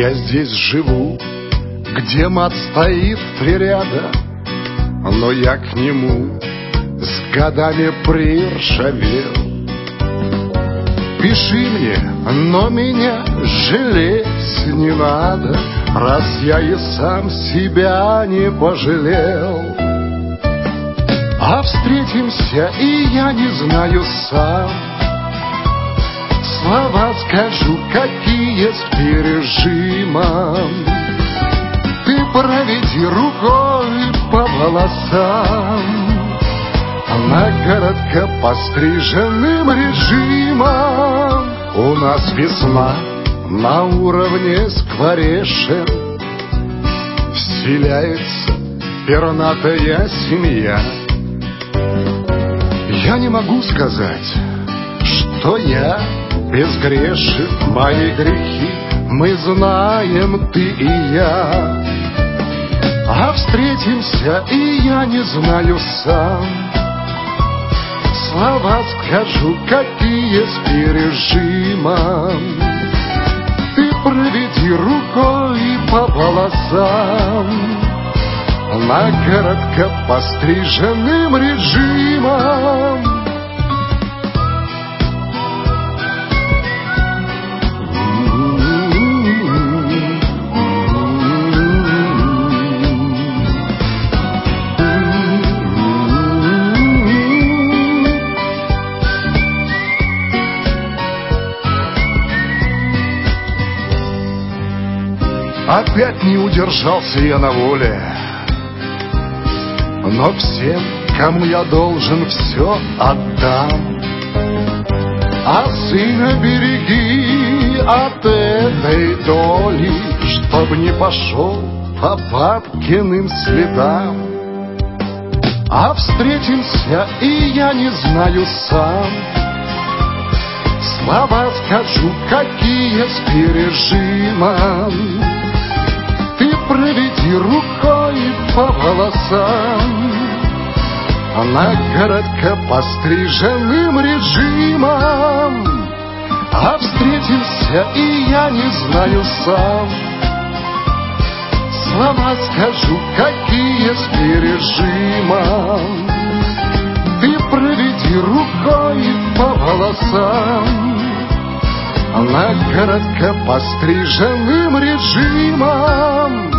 Я здесь живу, где мат стоит в 3 ряда, но я к нему с годами приржавел. Пиши мне, но меня жалеть не надо, раз я и сам себя не пожалел. А встретимся, и я не знаю сам, слова скажу, какие с пережимом. Ты проведи рукой по волосам, на коротко постриженным режимом. У нас весна на уровне скворечен, вселяется пернатая семья. Я не могу сказать, что я безгрешен. Мои грехи мы знаем, ты и я. А встретимся, и я не знаю сам, слова скажу, какие с пережимом. Ты проведи рукой по волосам, на коротко постриженным режимом. Опять не удержался я на воле, но всем, кому я должен, все отдам. А сына береги от этой доли, чтоб не пошел по бабкиным следам. А встретимся, и я не знаю сам, слова скажу, какие с пережимом. Ты проведи рукой по волосам, на коротко постриженным режимом. А встретимся, и я не знаю сам, слова скажу, какие с пережимом. Ты проведи рукой по волосам, на коротко постриженным режимом.